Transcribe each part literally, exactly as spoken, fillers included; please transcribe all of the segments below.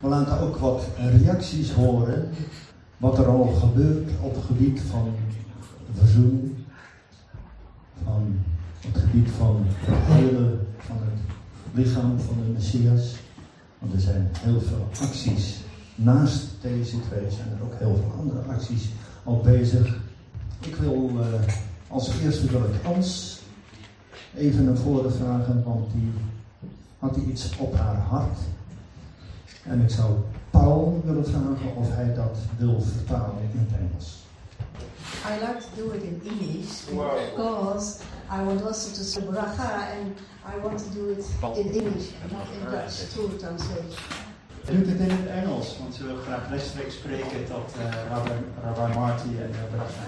We laten ook wat reacties horen, wat er al gebeurt op het gebied van verzoening, van het gebied van het heilen van het lichaam van de Messias. Want er zijn heel veel acties. Naast deze twee zijn er ook heel veel andere acties al bezig. Ik wil uh, als eerste wil ik Hans even naar voren vragen, want die had iets op haar hart. En ik zou Paul willen vragen of hij dat wil vertalen in het Engels. I like to do it in English because I want also to say bracha and I want to do it in English, not in Dutch, to translate. Hij doet het in het Engels, want ze wil graag rechtstreeks spreken tot uh, Rabbi, Rabbi Marty en uh, bracha.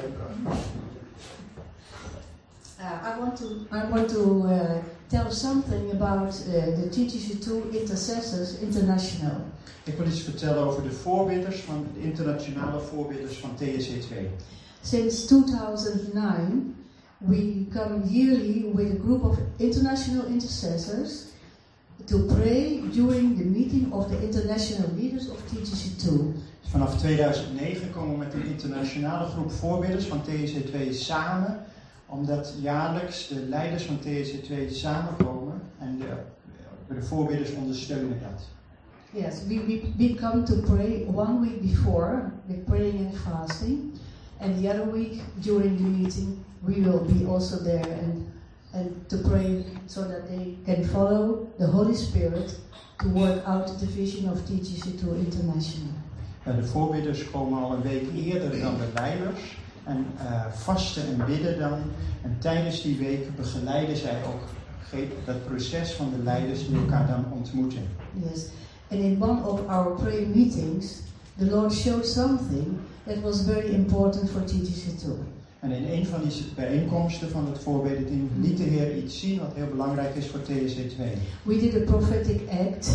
Uh, I want to I want to uh, tell something about uh, the T G C two Intercessors International. Ik wil iets vertellen over de voorbidders van de internationale voorbidders van T S C twee. Since two thousand nine, we come yearly with a group of international intercessors to pray during the meeting of the international leaders of T G C two. Vanaf tweeduizend negen komen we met een internationale groep voorbidders van T S C twee samen, omdat jaarlijks de leiders van T S C twee samenkomen en de, de voorbidders ondersteunen dat. Yes, we, we, we come to pray one week before with praying and fasting, and the other week during the meeting we will be also there and and to pray so that they can follow the Holy Spirit to work out the vision of T G C two International. Ja, de voorbidders komen al een week eerder dan de leiders en uh, vasten en bidden dan. En tijdens die week begeleiden zij ook dat proces van de leiders die elkaar dan ontmoeten. Yes, and in one of our prayer meetings, the Lord showed something that was very important for T G C two. En in een van die bijeenkomsten van het voorbedenteam liet de Heer iets zien wat heel belangrijk is voor T S C twee. We did a prophetic act,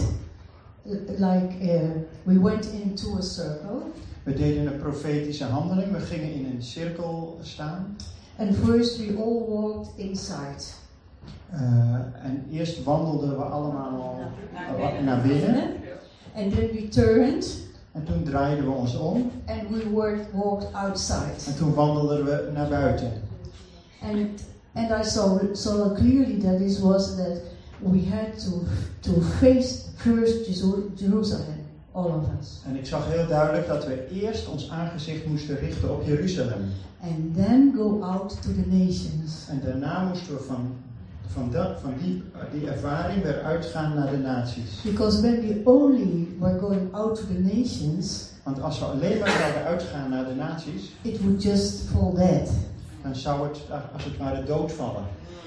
like uh, we went into a circle. We deden een profetische handeling. We gingen in een cirkel staan. And first we all walked inside. Uh, en eerst wandelden we allemaal uh, naar binnen. And then we turned. En toen draaiden we ons om. And we worked, walked outside. En toen wandelden we naar buiten. And and I saw saw clearly that this was that we had to to face first Jerusalem, all of us. En ik zag heel duidelijk dat we eerst ons aangezicht moesten richten op Jeruzalem. And then go out to the nations. En daarna moesten we van van, dat, van die, die ervaring weer uitgaan naar de naties. Because when we only were going out to the nations, want als we alleen maar zouden uitgaan naar de naties, it would just fall dead. Dan zou het als het ware doodvallen.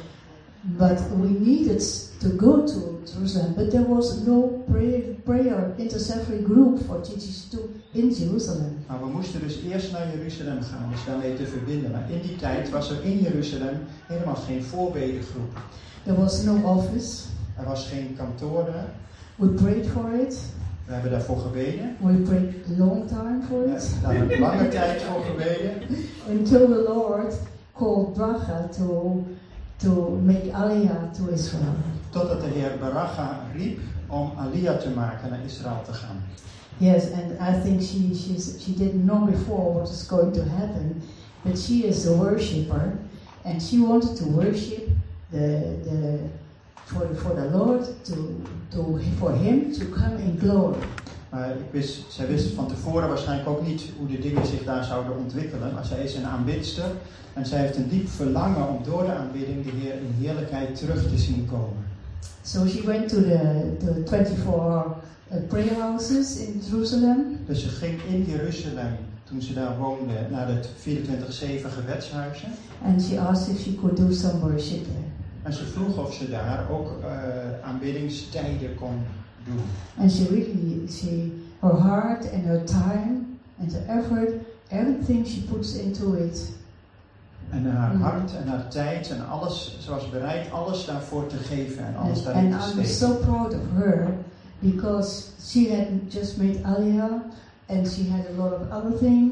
But we needed to go to Jerusalem, but there was no prayer, prayer intercessory group for T G C two in Jerusalem. Maar we moesten dus eerst naar Jeruzalem gaan, dus daarmee te verbinden. Maar in die tijd was er in Jeruzalem helemaal geen voorbedengroep. There was no office. Er was geen kantoor daar. We prayed for it. We hebben daarvoor gebeden. We prayed a long time for it. Ja, daar hebben we lange tijd voor gebeden. Until the Lord called Bracha to to make Aliyah to Israel. Totdat de Heer Baracha riep om Aliyah te maken naar Israël te gaan. Yes, and I think she she's, she didn't know before what was going to happen, but she is a worshipper, and she wanted to worship the the for the, for the Lord to to for Him to come in glory. Maar ik wist, zij wist van tevoren waarschijnlijk ook niet hoe de dingen zich daar zouden ontwikkelen. Maar zij is een aanbidster en zij heeft een diep verlangen om door de aanbidding de Heer in heerlijkheid terug te zien komen. So she went to the the twenty-four hour uh, prayer houses in Jerusalem. Dus ze ging in Jeruzalem, toen ze daar woonde, naar de vierentwintig zeven gebedshuizen. And she asked if she could do some worship there. En ze vroeg of ze daar ook uh, aanbiddingstijden kon doen. And she really, she, her heart and her time and her effort, everything she puts into it. En haar hart en haar tijd en alles, ze was bereid alles daarvoor te geven en alles daarin te steken. And I'm so proud of her because she had just made Aliyah and she had a lot of other things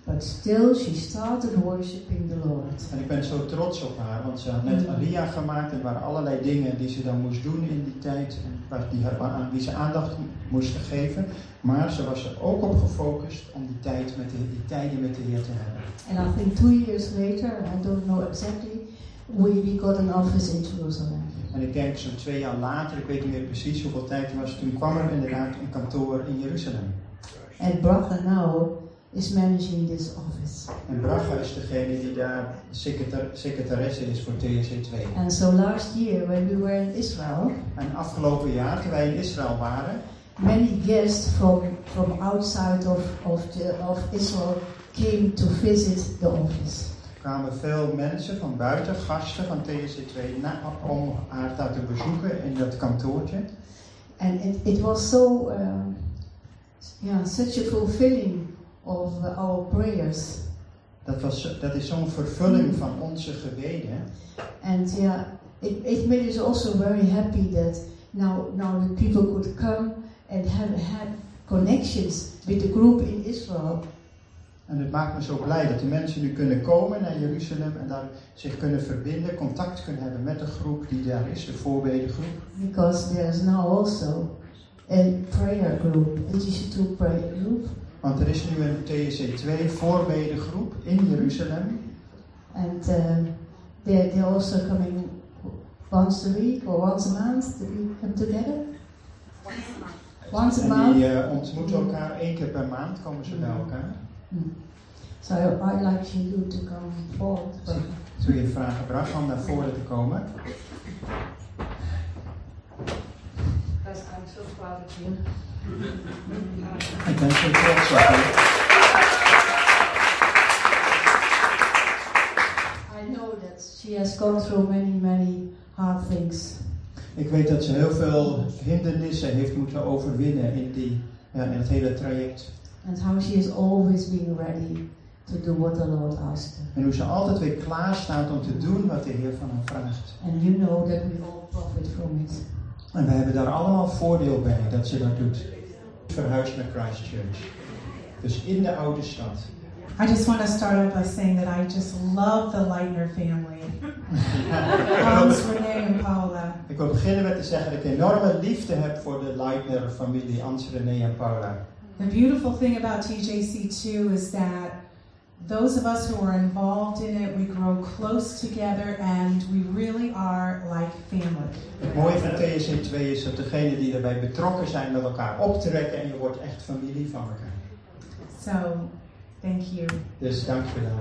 but still she started worshiping the Lord. En ik ben zo trots op haar, want ze had net Aliyah gemaakt en er waren allerlei dingen die ze dan moest doen in die tijd en waar die, aan wie ze aandacht moest geven. Maar ze was er ook op gefocust om die, tijd met de, die tijden met de Heer te hebben. And I think two years later, I don't know exactly, we, we got an office in Jerusalem. En ik denk zo'n twee jaar later, ik weet niet meer precies hoeveel tijd het was, toen kwam er inderdaad een kantoor in Jeruzalem. And Bracha now is managing this office. En Bracha is degene die daar secretar secretaresse is voor T S C twee. And so last year when we were in Israel, En afgelopen jaar, toen wij in Israël waren, many guests from, from outside of, of, the, of Israel came to visit the office. kwamen veel mensen van buiten, gasten van T S C twee, na, om haar daar te bezoeken in dat kantoortje. And it, it was so, uh, yeah, such a fulfilling of uh, our prayers. Dat, was, dat is zo'n vervulling van onze gebeden. And yeah, it, it made us also very happy that now, now the people could come and have had connections with the group in Israel. En het maakt me zo blij dat de mensen nu kunnen komen naar Jeruzalem en daar zich kunnen verbinden, contact kunnen hebben met de groep die daar is, de voorbedengroep. Because there is now also a prayer group, a T C two prayer group. Want er is nu een T S C twee voorbedengroep in Jeruzalem. And uh, they're, they're also coming once a week or once a month. Do we come together? Once a month. En die uh, ontmoeten elkaar één keer per maand, komen ze bij elkaar. Mm. So I'd like you to come forward. Ik wil je vragen, Bracha, om naar voren te komen. Because I'm so proud of you. Ik ben zo trots op je. I know that she has gone through many, many hard things. Ik weet dat ze heel veel hindernissen heeft moeten overwinnen in, die, ja, in het hele traject. And how she has always been ready to do what the Lord asked her. En hoe ze altijd weer klaar staat om te doen wat de Heer van haar vraagt. And you know that we all profit from it. En we hebben daar allemaal voordeel bij dat ze dat doet. Verhuisd naar Christchurch. Dus in de oude stad. I just want to start off by saying that I just love the Leitner family. Hans, Renee and Paula. Ik wil beginnen met te zeggen dat ik enorme liefde heb voor de Leitner familie, Hans, Renee en Paula. The beautiful thing about T J C two is that those of us who are involved in it, we grow close together and we really are like family. Het mooie van T S C twee is dat degenen die erbij betrokken zijn met elkaar optrekken en je wordt echt familie van elkaar. So, thank you. Dus dank je wel.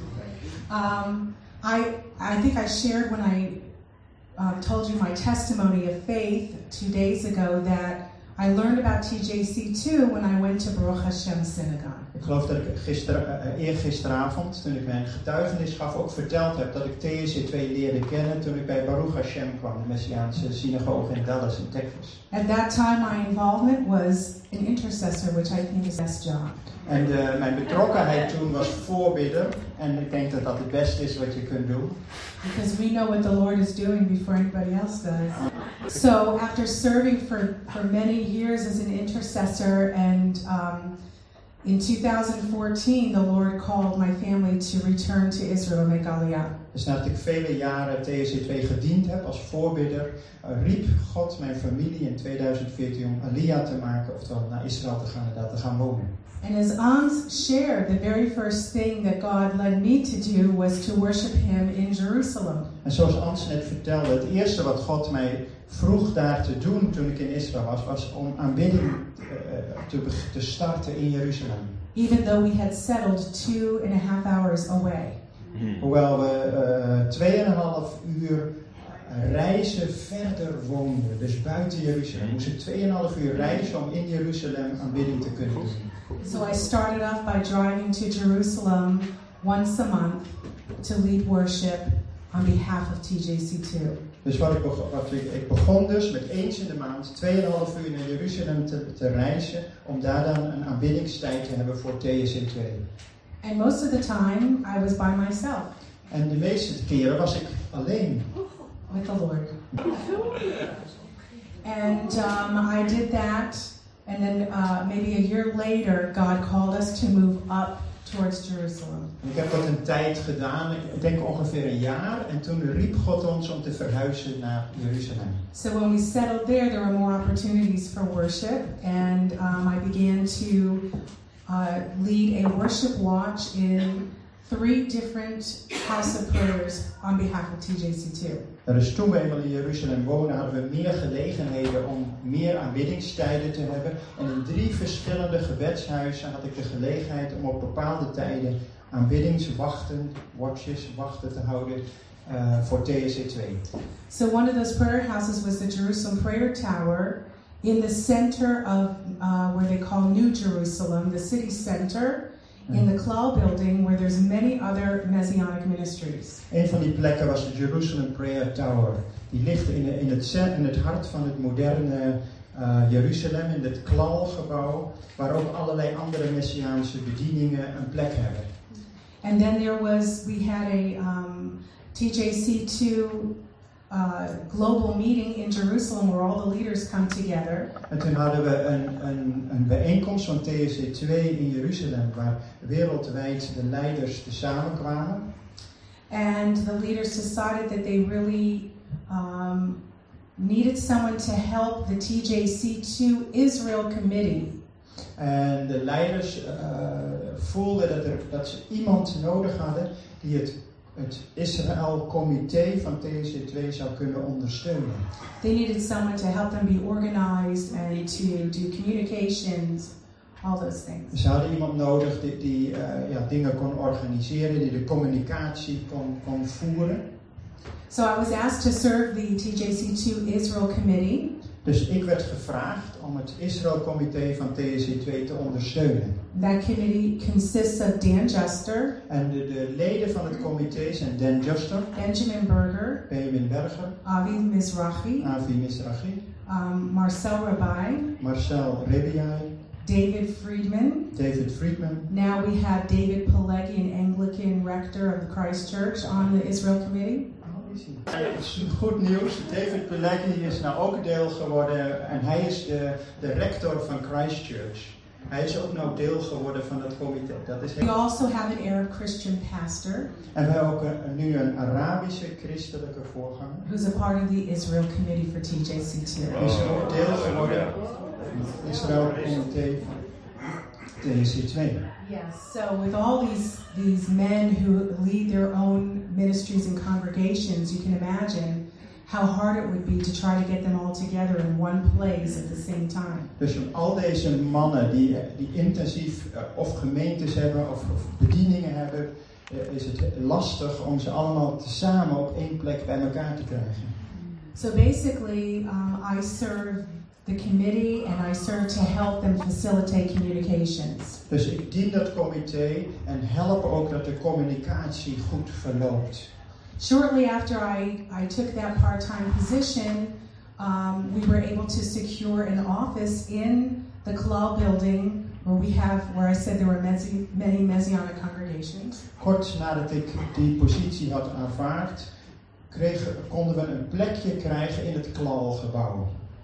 Um, I I think I shared when I uh, told you my testimony of faith two days ago that I learned about T J C two when I went to Baruch Hashem Synagogue. Ik geloof dat ik gister, uh, eergisteravond, toen ik mijn getuigenis gaf, ook verteld heb dat ik T S C twee leerde kennen toen ik bij Baruch Hashem kwam, de Messiaanse synagoge in Dallas in Texas. At that time my involvement was an intercessor, which I think is the best job. En de, mijn betrokkenheid toen was voorbidder en ik denk dat dat het beste is wat je kunt doen. Because we know what the Lord is doing before anybody else does. So after serving for, for many years as an intercessor and um, in two thousand fourteen the Lord called my family to return to Israel and make Aliyah. Dus nadat ik vele jaren T S C twee gediend heb als voorbidder, uh, riep God mijn familie in tweeduizend veertien om Aliyah te maken, oftewel naar Israël te gaan en daar te gaan wonen. And as Ans shared, the very first thing that God led me to do was to worship Him in Jerusalem. En zoals Ans net vertelde, het eerste wat God mij vroeg daar te doen toen ik in Israël was, was om aanbidding uh, te, te starten in Jeruzalem. Even though we had settled two and a half hours away. Hoewel we tweeënhalf uh, uur reizen verder woonden, dus buiten Jeruzalem. We moesten tweeënhalf uur reizen om in Jeruzalem aanbidding te kunnen doen. So I started off by driving to Jerusalem once a month to lead worship on behalf of T J C two. Dus wat ik, begon, wat ik, ik begon dus met eens in de maand, tweeënhalf uur naar Jeruzalem te, te reizen, om daar dan een aanbiddingstijd te hebben voor T S C twee. And most of the time I was by myself. En de meeste keren was ik alleen. With the Lord. And um, I did that, and then uh, maybe a year later, God called us to move up towards Jerusalem. Ik heb dat een tijd gedaan, ik denk ongeveer een jaar. En toen riep God ons om te verhuizen naar Jeruzalem. So when we settled there, there were more opportunities for worship, and um, I began to uh, lead a worship watch in three different house of prayers on behalf of T J C two. Dus toen we eenmaal in Jeruzalem woonden, hadden we meer gelegenheden om meer aanbiddingstijden te hebben. En in drie verschillende gebedshuizen had ik de gelegenheid om op bepaalde tijden aanbiddingswachten, watches, wachten te houden uh, voor T S C twee. So one of those prayer houses was the Jerusalem Prayer Tower in the center of uh, where they call New Jerusalem, the city center. In the Klal building, where there's many other Messianic ministries. Een van die plekken was de Jerusalem Prayer Tower. Die ligt in, de, in, het, in het hart van het moderne uh, Jeruzalem, in het Klal-gebouw, waar ook allerlei andere Messiaanse bedieningen een plek hebben. And then there was, we had a um, T J C two uh, global meeting in Jerusalem where all the leaders come together. En toen hadden we een, een, een bijeenkomst van T S C twee in Jeruzalem, waar wereldwijd de leiders te samenkwamen. And the leaders decided that they really um, needed someone to help the T J C two Israel committee. En de leiders uh, voelden dat, er, dat ze iemand nodig hadden die het het Israël-comité van T S C twee zou kunnen ondersteunen. They needed someone to help them be organized and to do communications, all those things. Ze hadden iemand nodig die, die uh, ja, dingen kon organiseren, die de communicatie kon, kon voeren. So I was asked to serve the T J C two Israel committee. Dus ik werd gevraagd om het Israël-comité van T S C twee te ondersteunen. That committee consists of Dan Juster, En de, de leden van het comité zijn Dan Juster, Benjamin Berger, Benjamin Berger, Avi Mizrahi, Avi Mizrahi, um, Marcel Rabai, Marcel Rebiai, David Friedman. David Friedman. Now we have David Pileggi, an Anglican rector of the Christ Church, on the Israel committee. Goed nieuws, David Pileggi is nou ook deel geworden en hij is de, de rector van Christ Church. Hij is ook nou deel geworden van het comité. Dat is heel... We also have an Arab Christian pastor. En we hebben ook een, nu een Arabische christelijke voorganger. Who's a part of the Israel committee for T J C two. Hij is ook deel geworden van het Israël comité van T S C twee. Yes, so with all these these men who lead their own ministries and congregations, you can imagine how hard it would be to try to get them all together in one place at the same time. Dus al deze mannen die, die intensief uh, of gemeentes hebben of, of bedieningen hebben, uh, is het lastig om ze allemaal tezamen op één plek bij elkaar te krijgen. So basically, um, I serve the committee and I serve to help them facilitate communications. Dus ik dien dat comité en help ook dat de communicatie goed verloopt. Shortly after I, I took that part-time position, um, we were able to secure an office in the Kalal building where we have, where I said there were mezi- many Messianic congregations. Kort nadat ik die positie had aanvaard, kreeg, konden we een plekje krijgen in het Klal-gebouw.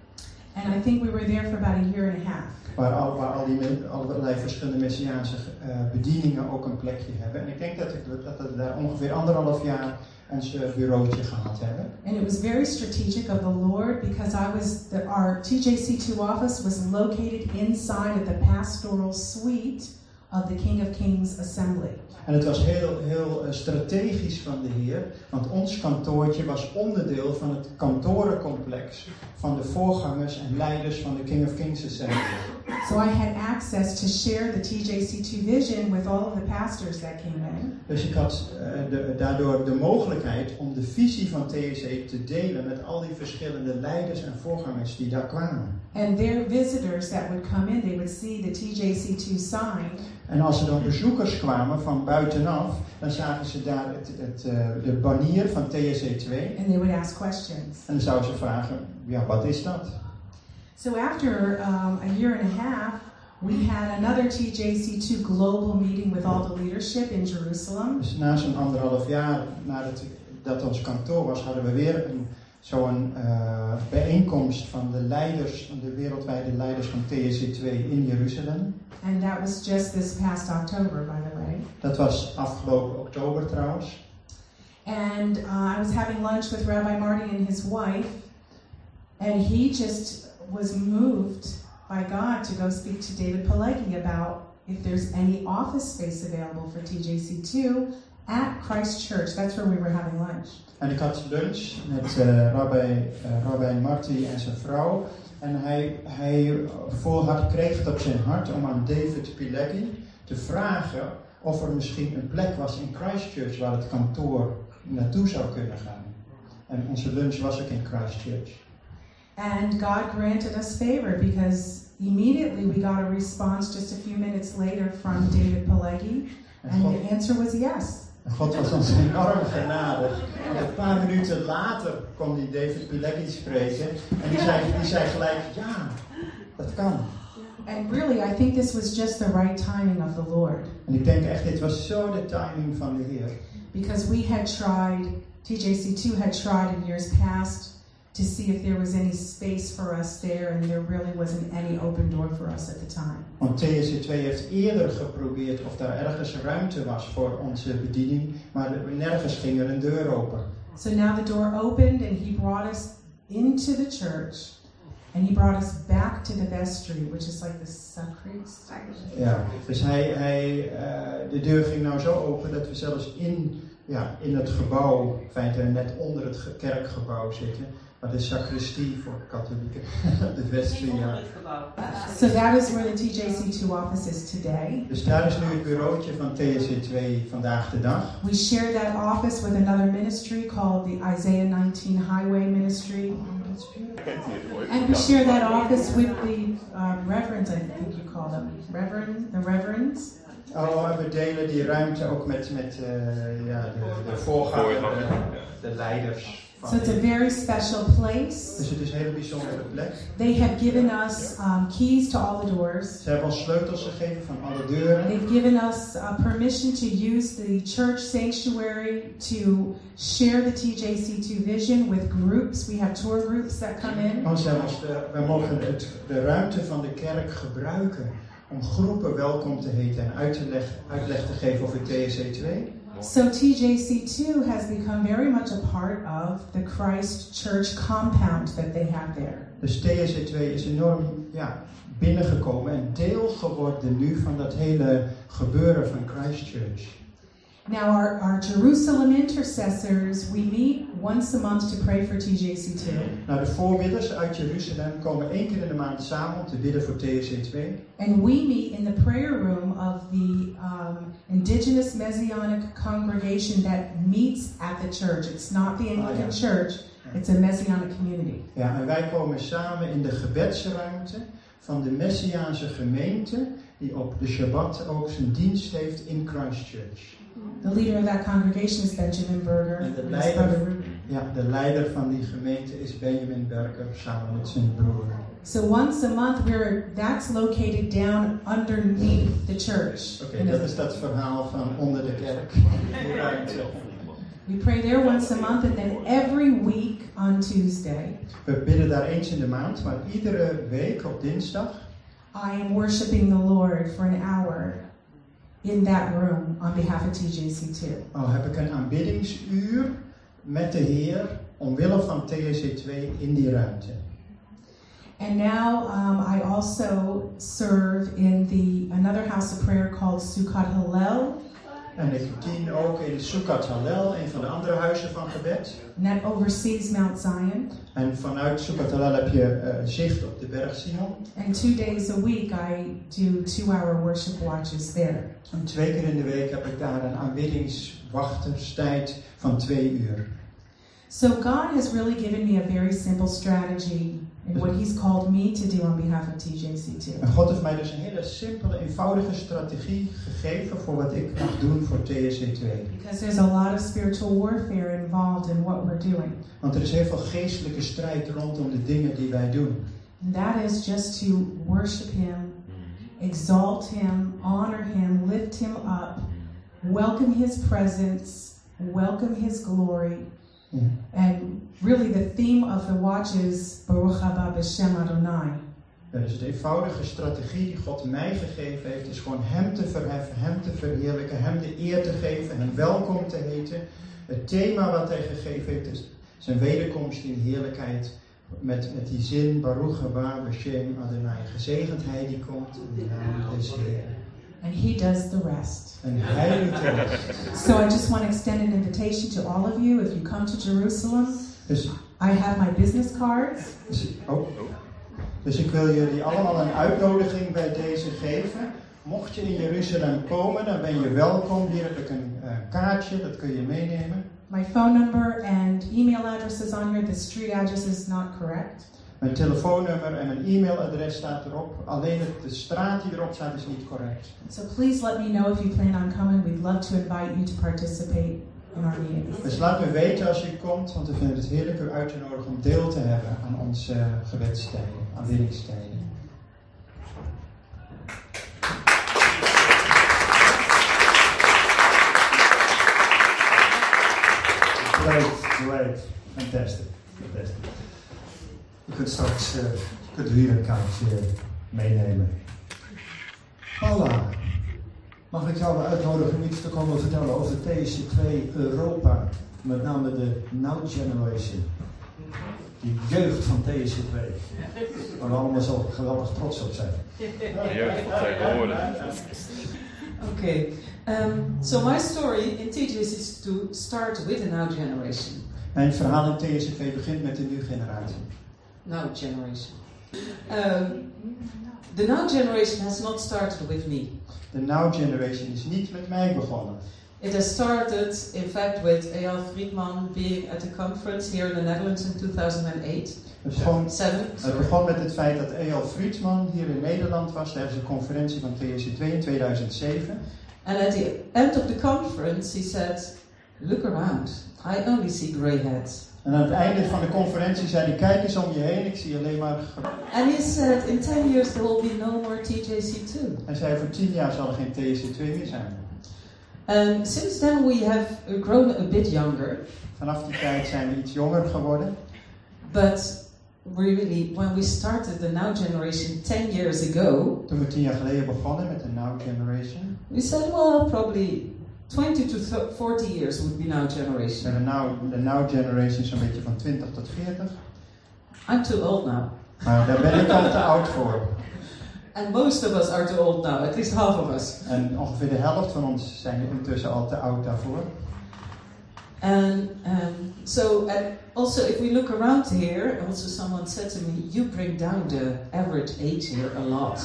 And I think we were there for about a year and a half. Waar, al, waar al die allerlei verschillende Messiaanse uh, bedieningen ook een plekje hebben. En ik denk dat, ik, dat we daar ongeveer anderhalf jaar een bureautje gehad hebben. And it was very strategic of the Lord because I was the, our T J C two office was located inside of the pastoral suite of the King of Kings Assembly. En het was heel, heel uh, strategisch van de Heer, want ons kantoortje was onderdeel van het kantorencomplex van de voorgangers en leiders van de King of Kings Assembly. So I had access to share the T J C two vision with all of the pastors that came in. Dus ik had uh, de, daardoor de mogelijkheid om de visie van T S C te delen met al die verschillende leiders en voorgangers die daar kwamen. And their visitors that would come in, they would see the T J C two sign. En als er dan bezoekers kwamen van buitenaf, dan zagen ze daar het, het, uh, de banier van T S C twee. And they would ask questions. En dan zouden ze vragen, ja, wat is dat? So after um, a year and a half, we had another T J C two global meeting with all the leadership in Jerusalem. Dus na zo'n anderhalf jaar nadat dat ons kantoor was, hadden we weer een zo'n uh, bijeenkomst van de leiders, van de wereldwijde leiders van T S C twee in Jeruzalem. And that was just this past October, by the way. Dat was afgelopen oktober trouwens. And uh, I was having lunch with Rabbi Marty and his wife, and he just was moved by God to go speak to David Pileggi about if there's any office space available for T J C two at Christ Church. That's where we were having lunch. En ik had lunch met uh, Rabbi, uh, Rabbi Marty en zijn vrouw. En hij, hij vol had, kreeg het op zijn hart om aan David Pileggi te vragen of er misschien een plek was in Christchurch waar het kantoor naartoe zou kunnen gaan. En onze lunch was ook in Christchurch. And God granted us favor because immediately we got a response just a few minutes later from David Pileggi, and God, the answer was yes. En God was ons enorm genadig. En een paar minuten later kon die David Pileggi spreken en die zei, die zei gelijk, ja, dat kan. And really, I think this was just the right timing of the Lord. En ik denk echt, dit was zo de timing van de Heer. Because we had tried, T J C two had tried in years past to see if there was any space for us there, and there really wasn't any open door for us at the time. Want T S C twee heeft eerder geprobeerd of daar ergens ruimte was voor onze bediening, maar nergens ging er een deur open. So now the door opened and he brought us into the church. And he brought us back to the vestry, which is like the sacristy. Ja, dus hij, hij, uh, de deur ging nou zo open dat we zelfs in, ja, in het gebouw, in feite net onder het ge- kerkgebouw zitten. Maar de sacristie voor katholieken, de vestry, ja. So that is where the T J C two office is today. Dus daar is nu het bureautje van T S C twee vandaag de dag. We share that office with another ministry called the Isaiah nineteen Highway Ministry. And we share that office with the um, reverends, I think you call them. Reverend, the reverends. Oh, we delen die ruimte ook met, met uh, ja, de, de voorganger, de, de leiders. So it's a very special place. Dus het is een hele bijzondere plek. They have given us um, keys to all the doors. Ze hebben ons sleutels gegeven van alle deuren. They've given us uh, permission to use the church sanctuary to share the T J C two vision with groups. We have tour groups that come in. Oh, ze hebben ons de, wij mogen het, de ruimte van de kerk gebruiken om groepen welkom te heten en uit te leg, uitleg te geven over T S C twee. So T J C two has become very much a part of the Christ Church compound that they have there. Dus T S C twee is enorm ja, binnengekomen en deel geworden nu van dat hele gebeuren van Christchurch. Now our, our Jerusalem intercessors, we meet once a month to pray for T J C two. Nou, de voorbidders uit Jeruzalem komen één keer in de maand samen om te bidden voor T S C twee. And we meet in the prayer room of the um, indigenous Messianic congregation that meets at the church. It's not the Anglican Ah, ja. church, it's a Messianic community. Ja, en wij komen samen in de gebedsruimte van de Messiaanse gemeente die op de Shabbat ook zijn dienst heeft in Christchurch. The leader of that congregation is Benjamin Berger. En de and his brother leider, Ruben. ja, de leider van die gemeente is Benjamin Berger samen met zijn broer. So once a month, we're that's located down underneath the church. Oké, okay, dat is dat verhaal van onder de kerk. Die ruimte. We pray there once a month, and then every week on Tuesday, We bidden daar eens in de maand, maar iedere week op dinsdag I am worshiping the Lord for an hour in that room on behalf of T J C two. oh, heb ik een aanbiddingsuur met de Heer omwille van T S C twee in die ruimte. And now um, I also serve in the another house of prayer called Sukkot Hallel. En ik dien ook in Sukkot Hallel, een van de andere huizen van gebed. And that oversees Mount Zion. En vanuit Sukkot Hallel heb je uh, zicht op de berg Sion. And two days a week I do two-hour worship watches there. En twee keer in de week heb ik daar een aanbiddingswachterstijd van twee uur. So God has really given me a very simple strategy in what He's called me to do on behalf of T J C two. En God heeft mij dus een hele simpele, eenvoudige strategie gegeven voor wat ik mag doen voor T S C twee. Because there's a lot of spiritual warfare involved in what we're doing. Want er is heel veel geestelijke strijd rondom de dingen die wij doen. And that is just to worship Him, exalt Him, honor Him, lift Him up, welcome His presence, welcome His glory, Ja. And really the theme of the watch is Baruch haba b'shem Adonai. Ja, dus de eenvoudige strategie die God mij gegeven heeft, is gewoon Hem te verheffen, Hem te verheerlijken, Hem de eer te geven, Hem welkom te heten. Het thema wat Hij gegeven heeft is zijn wederkomst in heerlijkheid. Met, met die zin, Baruch haba b'shem Adonai. Gezegend Hij die komt in de naam des Heeren. And He does the rest. En Hij doet de rest. So I just want to extend an invitation to all of you. If you come to Jerusalem, Dus, I have my business cards. dus, oh. dus ik wil jullie allemaal een uitnodiging bij deze geven. Mocht je in Jeruzalem komen, dan ben je welkom. Hier heb ik een uh, kaartje, dat kun je meenemen. My phone number and email address is on here. The street address is not correct. Mijn telefoonnummer en mijn e-mailadres staat erop. Alleen het, de straat die erop staat is niet correct. So please let me know if you plan on coming. We'd love to invite you to participate in our meetings. Dus laat me weten als je komt, want we vinden het heerlijk u uit te nodigen om deel te hebben aan onze uh, gebedstijden, aanbiddingstijden. Great, great. Fantastic. Fantastic. Je kunt straks uh, kunt u hier een kaartje meenemen. Paula, mag ik jou uitnodigen om iets te komen vertellen over T S C twee Europa? Met name de Now Generation. Die jeugd van T S C twee. Waar we allemaal zo geweldig trots op zijn. Jeugd van tegenwoordig. Okay, um, so my story in T J S is to start with a now generation. Mijn verhaal in T S C twee begint met de nieuwe generatie. Now generation. Um, the now generation has not started with me. De Now Generation is niet met mij begonnen. It has started, in fact, with Eyal Friedman being at a conference here in the Netherlands in two thousand eight. Het begon, Seven. het Sorry. begon met het feit dat Eyal Friedman hier in Nederland was tijdens een conferentie van T S C twee in tweeduizend zeven. And at the end of the conference, he said, "Look around. I only see grey heads." En aan het einde van de conferentie zei hij, kijk eens om je heen, ik zie alleen maar... And he said, in ten years there will be no more T J C two. Hij zei, voor tien jaar zal er geen T S C twee meer zijn. And since then we have grown a bit younger, Vanaf die tijd zijn we iets jonger geworden. but really, when we started the Now Generation ten years ago, Toen we tien jaar geleden begonnen met de Now Generation. we said, well, probably twenty to forty years would be Now Zijn Generation. de Now, de Now Generation zo'n beetje van twintig tot veertig. I'm too old now. Maar daar ben ik al te oud voor. And most of us are too old now, at least half of us. En ongeveer de helft van ons zijn intussen al te oud daarvoor. And um, so, and also if we look around here, also someone said to me, you bring down the average age here a lot.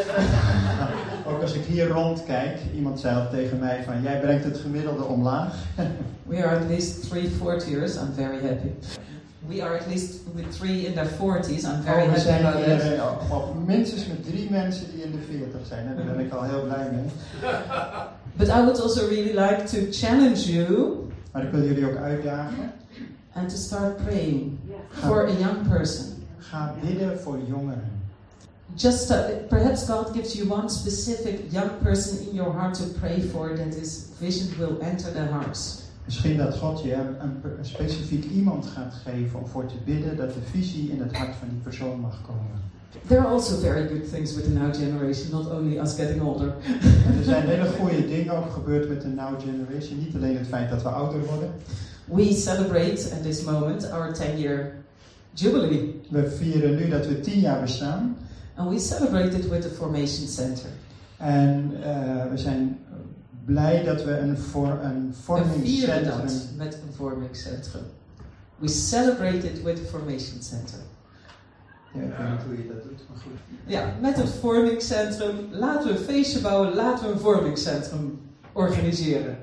Ook als ik hier rondkijk, iemand zei al tegen mij van, jij brengt het gemiddelde omlaag. We are at least three fourtiers, I'm very happy. We are at least with three in their forties, I'm very Oh, we happy zijn about hier that. eh, op minstens met drie mensen die in de veertig zijn. En daar ben ik al heel blij mee. But I would also really like to challenge you Maar ik wil jullie ook uitdagen. and to start praying for a young person. Ga bidden voor jongeren. Just uh, perhaps God gives you one specific young person in your heart to pray for, that this vision will enter their hearts. Misschien dat God je een, een, een specifiek iemand gaat geven om voor te bidden dat de visie in het hart van die persoon mag komen. There are also very good things with the Now Generation, not only us getting older. En er zijn hele goede dingen ook gebeurd met de Now Generation. Niet alleen het feit dat we ouder worden. We celebrate at this moment our ten-year jubilee. We vieren nu dat we tien jaar bestaan. And we celebrate it with the Formation Center. En uh, we zijn blij dat we een, voor, een We vieren vormingscentrum... dat met een vormingscentrum. We celebrate it with the Formation Center. Ja, ik weet niet hoe je dat doet, maar goed. Ja, met het vormingscentrum. Laten we een feestje bouwen, laten we een vormingscentrum organiseren.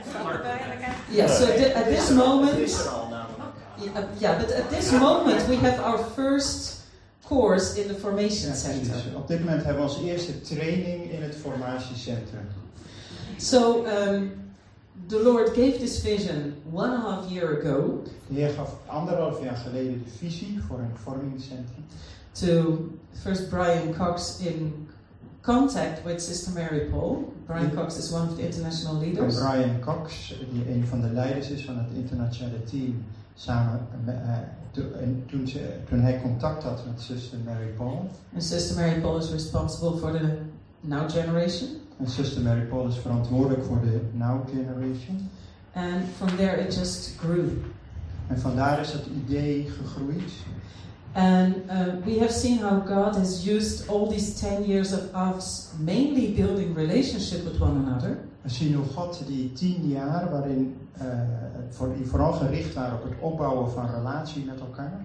Ja, so th- at this moment... Yeah, yeah, but at this moment we have our first course in the Formation Ja, Center. precies. Op dit moment hebben we onze eerste training in het formatiecentrum. So um, the Lord gave this vision one and a half year ago De Heer gaf anderhalf jaar geleden de visie voor een vormingscentrum. to first Brian Cox in contact with Sister Mary Paul. Brian Cox is one of the international En leaders. Brian Cox, die een van de leiders is van het internationale team, samen uh, to, en toen, ze, toen hij contact had met zuster Mary Paul. And Sister Mary Paul is responsible for the Now Generation. En zuster Mary Paul is verantwoordelijk voor de Now Generation. And from there it just grew. En vandaar is het idee gegroeid. And uh, we have seen how God has used all these ten years of us mainly building relationship with one another. We zien hoe God die tien jaar, waarin uh, voor, die vooral gericht waren op het opbouwen van relatie met elkaar.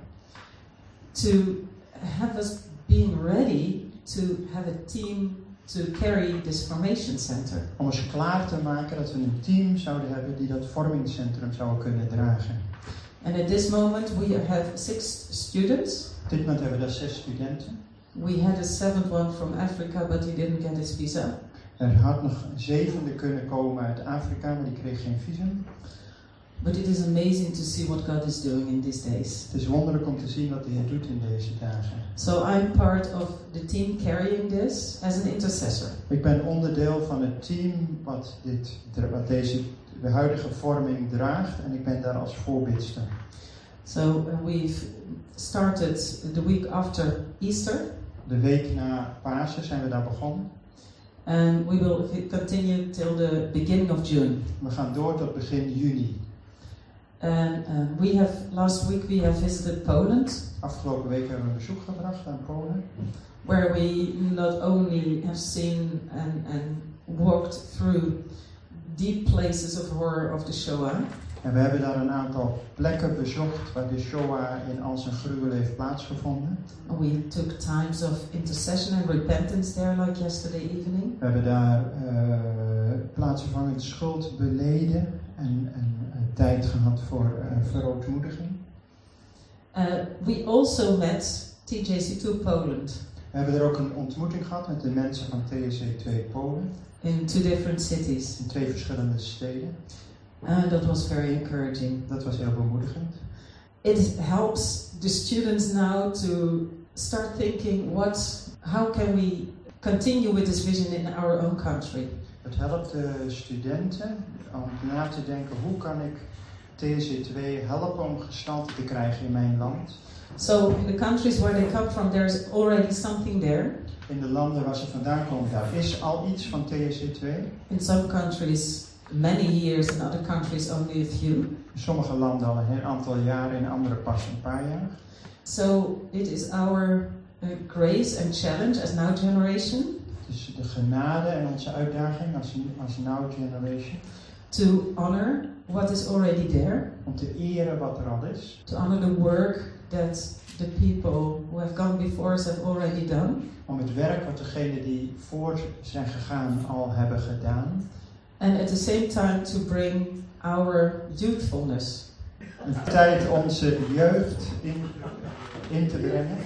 To have us being ready to have a team to carry this formation center. Om ons klaar te maken dat we een team zouden hebben die dat vormingscentrum zouden kunnen dragen. And at this moment we have six students. Op dit moment hebben we daar zes studenten. We had a seventh one from Africa, but he didn't get his visa. Er had nog een zevende kunnen komen uit Afrika, maar die kreeg geen visum. But it is amazing to see what God is doing in these days. Het is wonderlijk om te zien wat de Heer doet in deze dagen. So I'm part of the team carrying this as an intercessor. Ik ben onderdeel van het team wat, dit, wat deze de huidige vorming draagt en ik ben daar als voorbidster. So uh, we've started the week after Easter. De week na Pasen zijn we daar begonnen. And we will continue till the beginning of June. We gaan door tot begin juni. And uh, we have last week we have visited Poland. Afgelopen week hebben we een bezoek gebracht aan Polen. Where we not only have seen and, and walked through deep places of horror of the Shoah. En we hebben daar een aantal plekken bezocht waar de Shoah in al zijn gruwel heeft plaatsgevonden. We took times of intercession and repentance there, like yesterday evening. We hebben daar uh, plaatsvervangend schuld beleden en, en uh, tijd gehad voor uh, verootmoediging. Uh, we also met T J C two Poland. We hebben er ook een ontmoeting gehad met de mensen van T J C twee Polen. In two different cities. In twee verschillende steden. And that was very encouraging. Dat was heel bemoedigend. It helps the students now to start thinking what, how can we continue with this vision in our own country. Het helpt de studenten om na te denken hoe kan ik T J C twee helpen om gestalte te krijgen in mijn land. So in the countries where they come from, there's already something there. In de landen waar ze vandaan komen, daar is al iets van T J C twee. In some countries many years, in other countries only a few. In sommige landen al een aantal jaren, in andere pas een paar jaar. So it is our uh, grace and challenge as Now Generation. Het is de genade en onze uitdaging als, als Now Generation. To honor what is already there. Om te eren wat er al is. To honor the work that the people who have gone before us have already done. Om het werk wat degenen die voor zijn gegaan al hebben gedaan. And at the same time to bring our youthfulness. Een tijd onze jeugd in, in te brengen.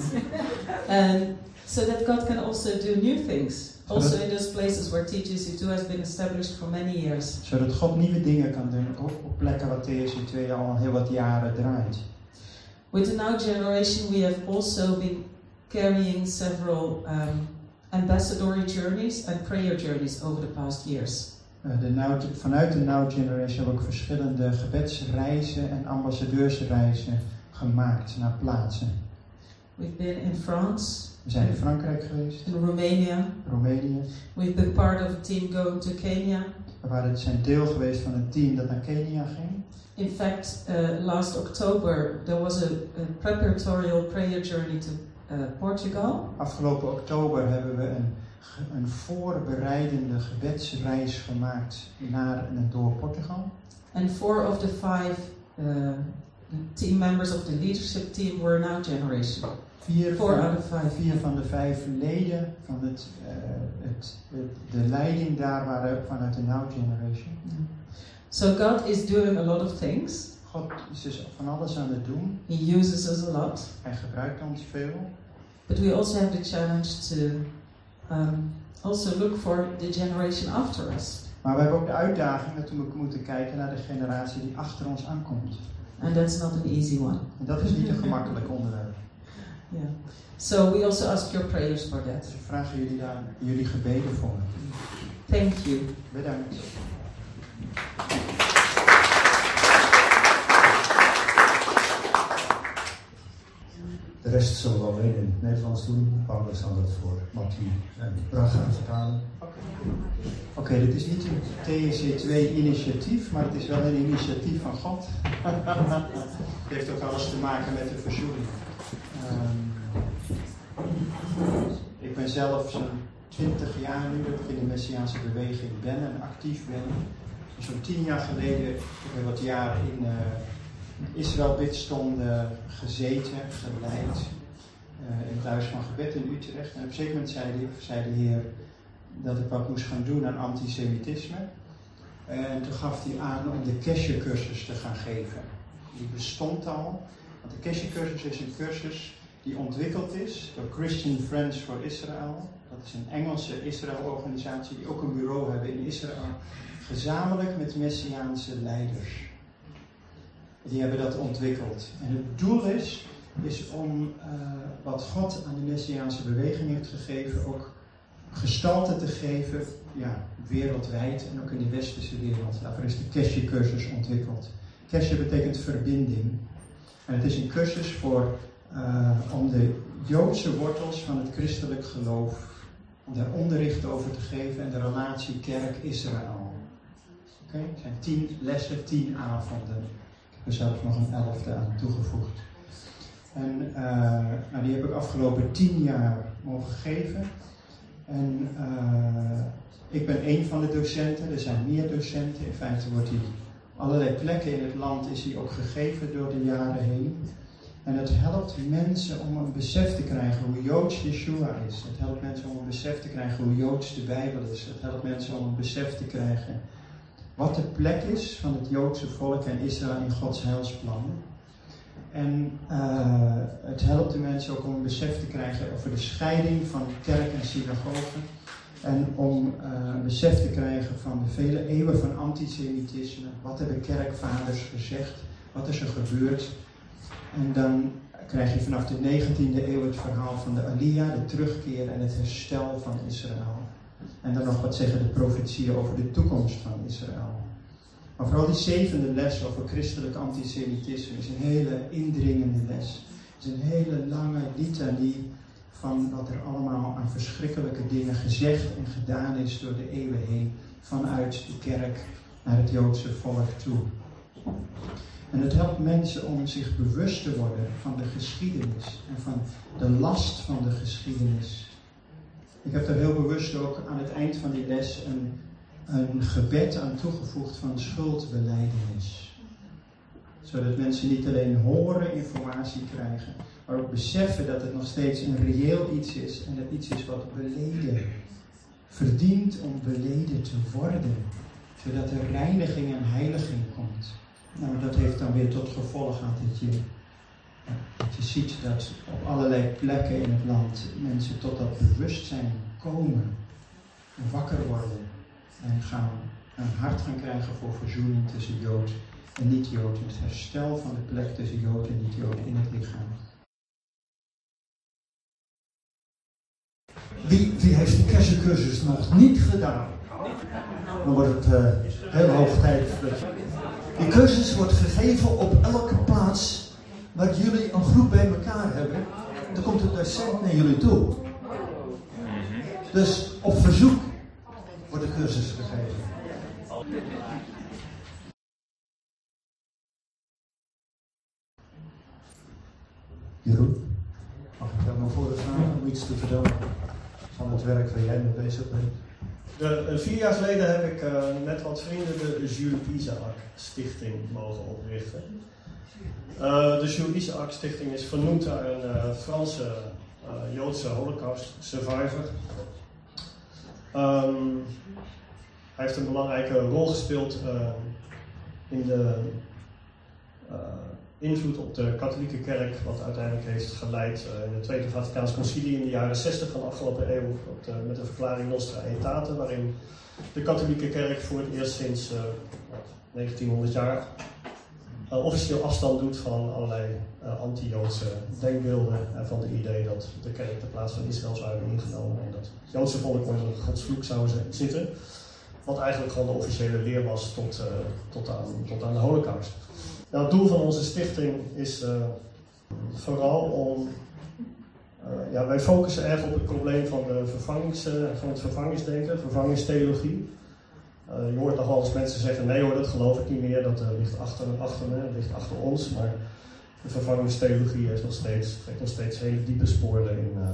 And so that God can also do new things. Also in those places where T J C two has been established for many years. Zodat God nieuwe dingen kan doen op, op plekken waar T J C twee al heel wat jaren draait. With the Now Generation we have also been carrying several um, ambassadorial journeys and prayer journeys over the past years. De now, vanuit de Now Generation hebben we ook verschillende gebedsreizen en ambassadeursreizen gemaakt naar plaatsen. We've been in France. We zijn in Frankrijk geweest. In Romania. Roemenië. We've been part of a team going to Kenya. We waren, zijn deel geweest van een team dat naar Kenia ging. In fact, uh, last October there was a, a preparatorial prayer journey to uh, Portugal. Afgelopen oktober hebben we een, een voorbereidende gebedsreis gemaakt naar en door Portugal. And four of the five uh, team members of the leadership team were Now Generation. Vier Four van, out of five. vier van de vijf leden van het, uh, het, het, de leiding daar waren vanuit de Now Generation. Yeah. So God is doing a lot of things. God is dus van alles aan het doen. He uses us a lot. Hij gebruikt ons veel. But we also have the challenge to um, also look for the generation after us. Maar we hebben ook de uitdaging dat we moeten kijken naar de generatie die achter ons aankomt. And that's not an easy one. En dat is niet een gemakkelijk onderwerp. Yeah. So we also ask your prayers for that. Dus we vragen jullie daar jullie gebeden voor. Thank you. Bedankt. rest zullen we alleen in het Nederlands doen. Paulus zal dat voor Mattie en Braga vertalen. Oké, okay, dit is niet een T S C twee initiatief, maar het is wel een initiatief van God. Het heeft ook alles te maken met de verzoening. Um, ik ben zelf zo'n twintig jaar nu dat ik in de Messiaanse beweging ben en actief ben. Zo'n tien jaar geleden heb ik wat jaar in uh, Israël bidstonden gezeten, geleid. Uh, in het huis van gebed in Utrecht. En op een gegeven moment zei de, zei de Heer dat ik wat moest gaan doen aan antisemitisme. En toen gaf hij aan om de Keshe-cursus te gaan geven. Die bestond al. Want de Keshe-cursus is een cursus die ontwikkeld is door Christian Friends for Israel. Dat is een Engelse Israël-organisatie die ook een bureau hebben in Israël. Gezamenlijk met Messiaanse leiders. Die hebben dat ontwikkeld. En het doel is, is om uh, wat God aan de Messiaanse beweging heeft gegeven, ook gestalte te geven, ja, wereldwijd en ook in de westerse wereld. Daarvoor is de Keshe-cursus ontwikkeld. Keshe betekent verbinding. En het is een cursus voor, uh, om de Joodse wortels van het christelijk geloof, om daar onderricht over te geven en de relatie kerk-Israël. Oké, okay? Het zijn tien lessen, tien avonden. Ik heb er zelf nog een elfde aan toegevoegd. En uh, nou, die heb ik afgelopen tien jaar mogen geven. En uh, ik ben één van de docenten, er zijn meer docenten. In feite wordt die allerlei plekken in het land is die ook gegeven door de jaren heen. En het helpt mensen om een besef te krijgen hoe Joods Yeshua is. Het helpt mensen om een besef te krijgen hoe Joods de Bijbel is. Het helpt mensen om een besef te krijgen wat de plek is van het Joodse volk en Israël in Gods heilsplan. En uh, het helpt de mensen ook om een besef te krijgen over de scheiding van kerk en synagoge. En om uh, een besef te krijgen van de vele eeuwen van antisemitisme. Wat hebben kerkvaders gezegd? Wat is er gebeurd? En dan krijg je vanaf de negentiende eeuw het verhaal van de Aliyah, de terugkeer en het herstel van Israël. En dan nog wat zeggen de profetieën over de toekomst van Israël. Maar vooral die zevende les over christelijk antisemitisme is een hele indringende les. Het is een hele lange litanie van wat er allemaal aan verschrikkelijke dingen gezegd en gedaan is door de eeuwen heen. Vanuit de kerk naar het Joodse volk toe. En het helpt mensen om zich bewust te worden van de geschiedenis en van de last van de geschiedenis. Ik heb er heel bewust ook aan het eind van die les een, een gebed aan toegevoegd van schuldbelijdenis. Zodat mensen niet alleen horen, informatie krijgen, maar ook beseffen dat het nog steeds een reëel iets is en dat iets is wat beleden verdient om beleden te worden. Zodat er reiniging en heiliging komt. Nou, dat heeft dan weer tot gevolg gehad dat je, dat je ziet dat op allerlei plekken in het land mensen tot dat bewustzijn komen. En wakker worden. En gaan een hart gaan krijgen voor verzoening tussen Jood en niet-Jood. Het herstel van de plek tussen Jood en niet-Jood in het lichaam. Wie, wie heeft de Keshe-cursus nog niet gedaan? Dan wordt het uh, heel hoog tijd. Die cursus wordt gegeven op elke plaats waar jullie een groep bij elkaar hebben. Dan komt de docent naar jullie toe. Dus op verzoek wordt de cursus gegeven. Jeroen, mag ik jou naar voren vragen om iets te vertellen van het werk waar jij mee bezig bent? De, uh, vier jaar geleden heb ik uh, met wat vrienden de Jules Isaac Stichting mogen oprichten. Uh, de Jules Isaac Stichting is vernoemd naar een uh, Franse uh, Joodse Holocaust survivor. Um, hij heeft een belangrijke rol gespeeld uh, in de uh, invloed op de katholieke kerk, wat uiteindelijk heeft geleid uh, in het Tweede Vaticaans Concilie in de jaren zestig van de afgelopen eeuw op de, met de verklaring Nostra Aetate, waarin de katholieke kerk voor het eerst sinds uh, negentienhonderd jaar uh, officieel afstand doet van allerlei uh, anti-Joodse denkbeelden en van het idee dat de kerk de plaats van Israël zou hebben ingenomen en dat het Joodse volk onder een godsvloek zou zitten. Wat eigenlijk gewoon de officiële leer was tot, uh, tot, aan, tot aan de Holocaust. Nou, het doel van onze stichting is uh, vooral om Uh, ja, wij focussen erg op het probleem van, de vervangings, uh, van het vervangingsdenken, vervangingstheologie. Uh, je hoort nog wel eens mensen zeggen, nee hoor, dat geloof ik niet meer, dat uh, ligt achter, achter me, dat ligt achter ons. Maar de vervangingstheologie heeft nog steeds, heeft nog steeds hele diepe sporen in, uh,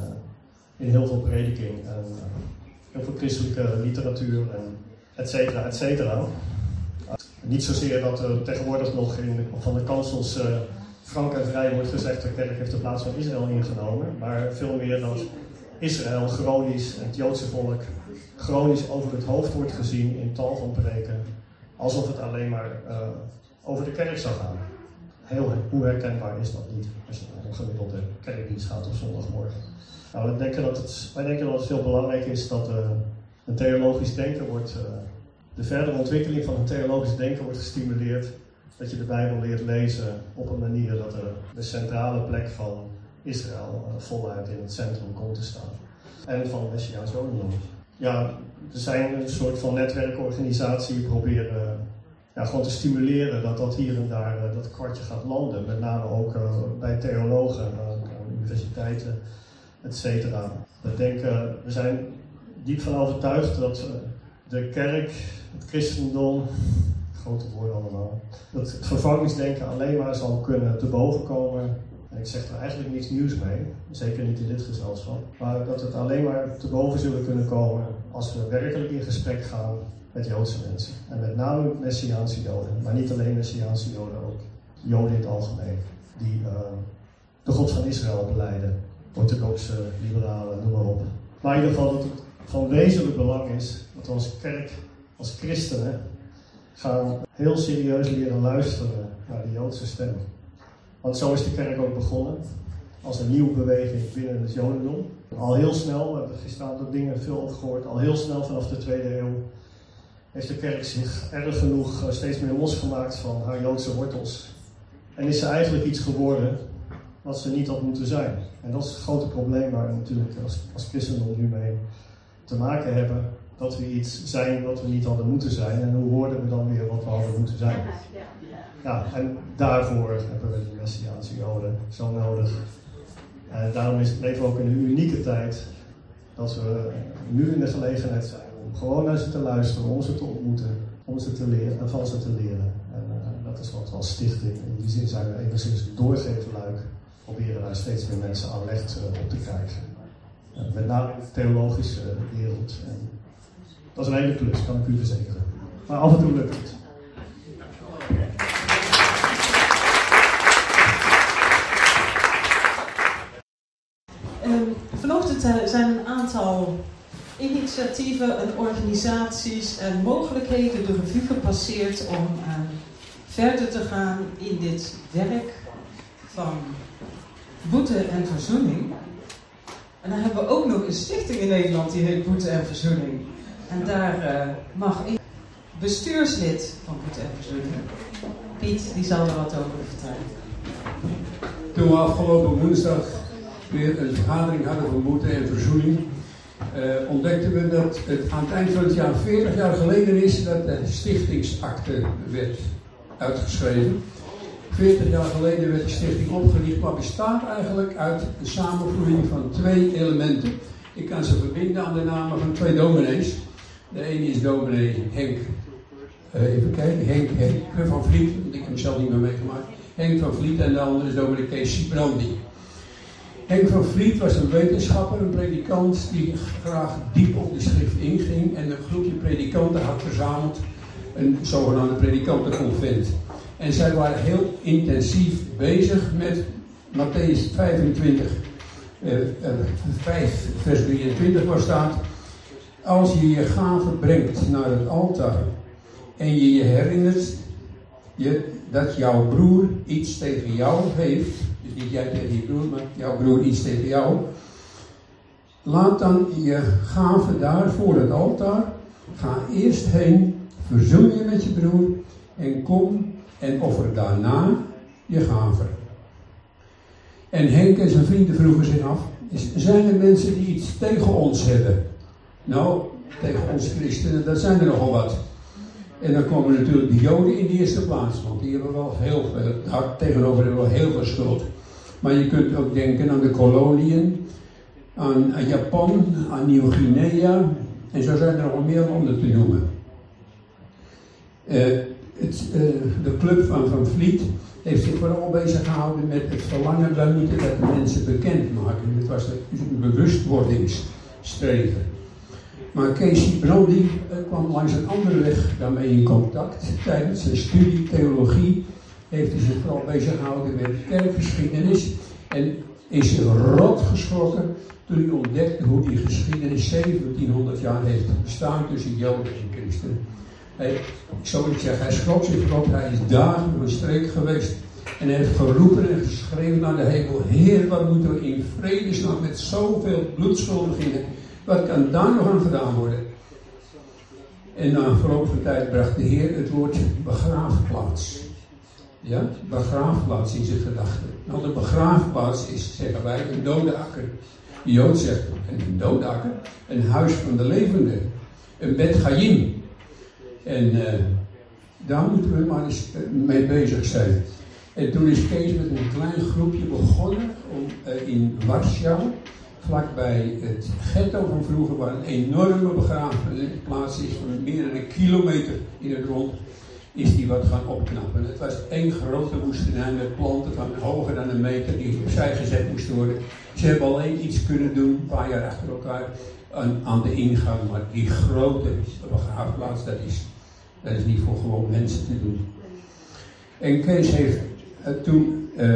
in heel veel prediking en uh, heel veel christelijke literatuur en et cetera, et cetera. Uh, niet zozeer dat er tegenwoordig nog in, van de kansels uh, frank en vrij wordt gezegd, de kerk heeft de plaats van Israël ingenomen, maar veel meer dat Israël chronisch en het Joodse volk chronisch over het hoofd wordt gezien in tal van preken, alsof het alleen maar uh, over de kerk zou gaan. Heel, hoe herkenbaar is dat niet als je naar een gemiddelde kerkdienst gaat op zondagmorgen? Nou, we denken dat het, wij denken dat het veel belangrijk is dat uh, een theologisch denken wordt, uh, de verdere ontwikkeling van een theologisch denken wordt gestimuleerd, dat je de Bijbel leert lezen op een manier dat er de centrale plek van Israël uh, voluit in het centrum komt te staan. En van Messiaans Jodendom. Ja, er zijn een soort van netwerkorganisatie die proberen uh, ja, gewoon te stimuleren dat dat hier en daar uh, dat kwartje gaat landen. Met name ook uh, bij theologen, uh, universiteiten, et cetera. We denken, we zijn diep van overtuigd dat uh, de kerk, het christendom, grote woorden allemaal, dat het vervangingsdenken alleen maar zal kunnen te boven komen. En ik zeg er eigenlijk niets nieuws mee, zeker niet in dit gezelschap. Maar dat het alleen maar te boven zullen kunnen komen als we werkelijk in gesprek gaan met Joodse mensen. En met name Messiaanse Joden, maar niet alleen Messiaanse Joden, ook Joden in het algemeen. Die uh, de God van Israël belijden, orthodoxe, liberalen, noem maar op. Maar in ieder geval dat het van wezenlijk belang is dat we als kerk, als christenen, gaan heel serieus leren luisteren naar de Joodse stem. Want zo is de kerk ook begonnen, als een nieuwe beweging binnen het Jodendom. Al heel snel, we hebben gisteravond ook dingen veel over gehoord, al heel snel vanaf de tweede eeuw heeft de kerk zich erg genoeg steeds meer losgemaakt van haar Joodse wortels. En is ze eigenlijk iets geworden wat ze niet had moeten zijn. En dat is het grote probleem waar we natuurlijk als, als christendom nu mee te maken hebben. Dat we iets zijn wat we niet hadden moeten zijn. En hoe worden we dan weer wat we hadden moeten zijn? Ja, en daarvoor hebben we de Messiaanse Joden zo nodig. En daarom is, leven we ook in een unieke tijd dat we nu in de gelegenheid zijn om gewoon naar ze te luisteren, om ze te ontmoeten, om ze te leren en van ze te leren. En uh, dat is wat we als stichting, in die zin zijn we enigszins een doorgeefluik, proberen daar steeds meer mensen aan recht uh, op te krijgen. Uh, met name in de theologische uh, wereld. En dat is een hele klus, kan ik u verzekeren. Maar af en toe lukt het. Um, vanochtend zijn een aantal initiatieven en organisaties en mogelijkheden de revue gepasseerd om uh, verder te gaan in dit werk van boete en verzoening. En dan hebben we ook nog een stichting in Nederland die heet Boete en Verzoening. En daar uh, mag ik bestuurslid van Boete en Verzoening, Piet, die zal er wat over vertellen. Toen we afgelopen woensdag weer een vergadering hadden van boete en verzoening, uh, ontdekten we dat het aan het eind van het jaar veertig jaar geleden is dat de stichtingsakte werd uitgeschreven. veertig jaar geleden werd de stichting opgericht, maar bestaat eigenlijk uit de samenvoeging van twee elementen. Ik kan ze verbinden aan de namen van twee dominees. De ene is dominee Henk, uh, even kijken, Henk, Henk van Vliet, want ik heb hem zelf niet meer meegemaakt. Henk van Vliet en de andere is dominee Kees Sibrandi. Henk van Vliet was een wetenschapper, een predikant die graag diep op de schrift inging en een groepje predikanten had verzameld, een zogenaamde predikantenconvent. En zij waren heel intensief bezig met Mattheüs vijfentwintig, eh, vijf vers drieëntwintig waar staat: als je je gave brengt naar het altaar en je je herinnert je dat jouw broer iets tegen jou heeft, dus niet jij tegen je broer, maar jouw broer iets tegen jou, laat dan je gave daar voor het altaar, ga eerst heen, verzoen je met je broer en kom en offer daarna je gave. En Henk en zijn vrienden vroegen zich af, zijn er mensen die iets tegen ons hebben? Nou, tegen ons christenen, dat zijn er nogal wat. En dan komen natuurlijk de Joden in de eerste plaats, want die hebben wel heel veel, daar tegenover hebben we wel heel veel schuld. Maar je kunt ook denken aan de koloniën, aan, aan Japan, aan Nieuw-Guinea en zo zijn er nog meer landen te noemen. Uh, het, uh, de club van Van Vliet heeft zich vooral bezig gehouden met het verlangen, wij moeten dat de mensen bekend maken. Het was een bewustwordingsstreven. Maar Casey Brody uh, kwam langs een andere weg daarmee in contact. Tijdens zijn studie theologie heeft hij zich vooral bezig gehouden met kerkgeschiedenis en is zich rot geschrokken toen hij ontdekte hoe die geschiedenis zeventienhonderd jaar heeft bestaan tussen Joden en Christenen. Hij, ik zou niet zeggen, hij schrok zich rot, hij is dagen door een streek geweest en hij heeft geroepen en geschreven naar de hemel: Heer, wat moeten we in vredesnaam met zoveel bloedschuldigingen, wat kan daar nog aan gedaan worden? En na een verloop van tijd bracht de Heer het woord begraafplaats. Ja, begraafplaats in zijn gedachten. Nou, de begraafplaats is, zeggen wij, een dode akker. De Jood zegt, een dode akker, een huis van de levenden, een Bet Chaim. En uh, daar moeten we maar eens mee bezig zijn. En toen is Kees met een klein groepje begonnen om, uh, in Warschau, vlakbij het ghetto van vroeger, waar een enorme begraafplaats is van meerdere kilometer in het rond, is die wat gaan opknappen. Het was één grote woestenij met planten van hoger dan een meter die opzij gezet moesten worden. Ze hebben alleen iets kunnen doen, een paar jaar achter elkaar, aan, aan de ingang, maar die grote begraafplaats, dat is, dat is niet voor gewoon mensen te doen. En Kees heeft uh, toen uh,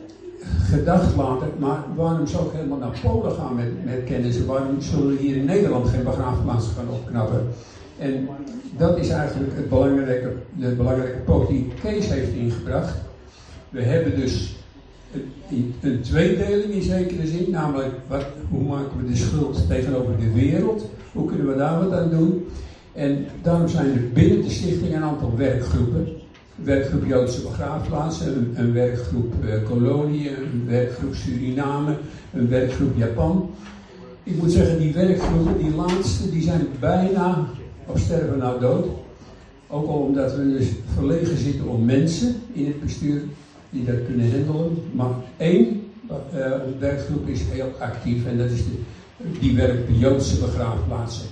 gedacht later, maar waarom zou ik helemaal naar Polen gaan met, met kennissen? Waarom zullen we hier in Nederland geen begraafplaats gaan opknappen? En dat is eigenlijk het belangrijke, de belangrijke poot die Kees heeft ingebracht. We hebben dus een, een tweedeling in zekere zin, namelijk wat, hoe maken we de schuld tegenover de wereld? Hoe kunnen we daar wat aan doen? En daarom zijn er binnen de stichting een aantal werkgroepen. Een werkgroep Joodse begraafplaatsen, een, een werkgroep uh, koloniën, een werkgroep Suriname, een werkgroep Japan. Ik moet zeggen, die werkgroepen, die laatste, die zijn bijna op sterven na dood. Ook al omdat we dus verlegen zitten om mensen in het bestuur die dat kunnen handelen. Maar één uh, werkgroep is heel actief en dat is de, die werkt de Joodse begraafplaatsen.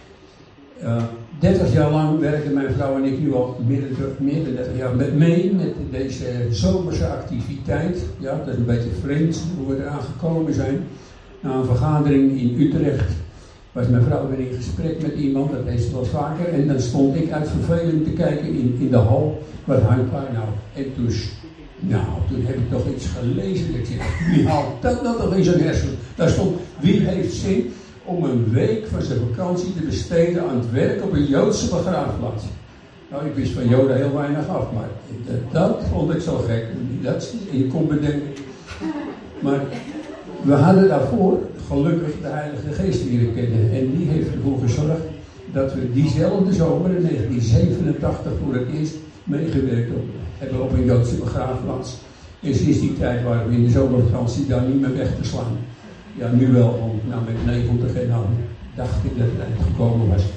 Uh, dertig jaar lang werken mijn vrouw en ik nu al meer dan, meer dan dertig jaar met mee met deze zomerse activiteit. Ja, dat is een beetje vreemd hoe we eraan gekomen zijn. Na een vergadering in Utrecht was mijn vrouw weer in gesprek met iemand, dat deed ze wel vaker. En dan stond ik uit verveling te kijken in, in de hal, wat hangt daar nou? En toen, nou, toen heb ik toch iets gelezen. Ik zeg, wie haalt dat nou toch in zijn hersenen? Daar stond, wie heeft zin om een week van zijn vakantie te besteden aan het werk op een Joodse begraafplaats? Nou, ik wist van Joden heel weinig af, maar dat, dat vond ik zo gek. Dat je kon bedenken. Maar we hadden daarvoor gelukkig de Heilige Geest leren kennen. En die heeft ervoor gezorgd dat we diezelfde zomer in negentien zevenentachtig voor het eerst meegewerkt hebben op een Joodse begraafplaats. En sinds die tijd waren we in de zomervakantie daar niet meer weg te slaan. Ja, nu wel, want nou met negentig en nou dacht ik dat het eind gekomen was.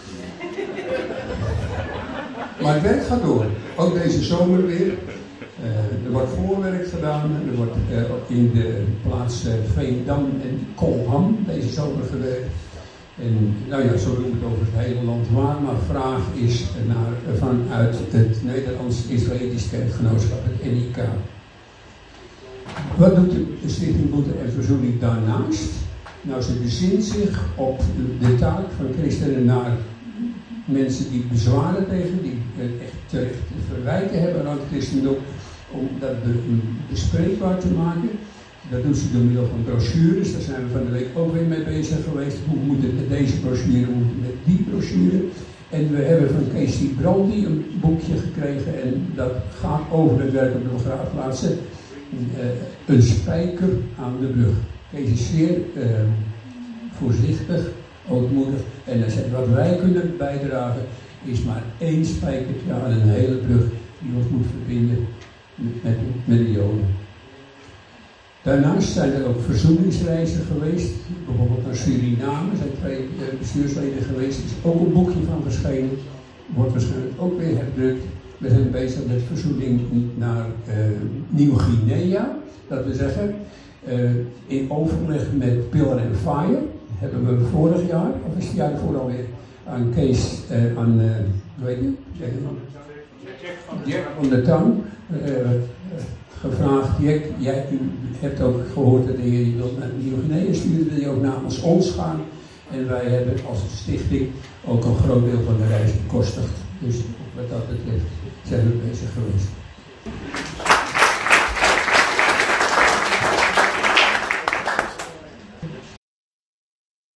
Maar het werk gaat door. Ook deze zomer weer. Uh, er wordt voorwerk gedaan. Er wordt uh, in de plaats uh, Veendam en Kolham deze zomer gewerkt. En nou ja, zo doen we het over het hele land waar. Maar vraag is naar, vanuit het Nederlands-Israëlisch Kerkgenootschap, het N I K. Wat doet de Stichting Boete en Verzoening daarnaast? Nou, ze bezint zich op de taak van christenen naar mensen die bezwaren tegen, die echt terecht verwijten hebben aan het christendom, om dat bespreekbaar te maken. Dat doen ze door middel van brochures, daar zijn we van de week ook weer mee bezig geweest. Hoe moet het met deze brochure, hoe moet het met die brochure? En we hebben van Casey Brody een boekje gekregen en dat gaat over het werk op de begraafplaatsen. Uh, een spijker aan de brug. Kees is zeer uh, voorzichtig, ootmoedig. En hij zegt, wat wij kunnen bijdragen is maar één spijkertje aan een hele brug die ons moet verbinden met, met, met de Joden. Daarnaast zijn er ook verzoeningsreizen geweest, bijvoorbeeld naar Suriname, er zijn twee uh, bestuursleden geweest, er is ook een boekje van verschenen, wordt waarschijnlijk ook weer herdrukt. We zijn bezig met verzoening naar uh, Nieuw-Guinea, dat we zeggen, Uh, in overleg met Pillar and Fire hebben we vorig jaar, of is het jaar ervoor alweer, aan Kees, uh, aan, uh, hoe heet je? Jack van der Tang uh, uh, gevraagd. Jack, jij u hebt ook gehoord dat de heer je wilt naar Nieuw-Guinea sturen, wil je ook namens ons gaan. En wij hebben als stichting ook een groot deel van de reis bekostigd. Dus wat dat betreft zijn we bezig geweest.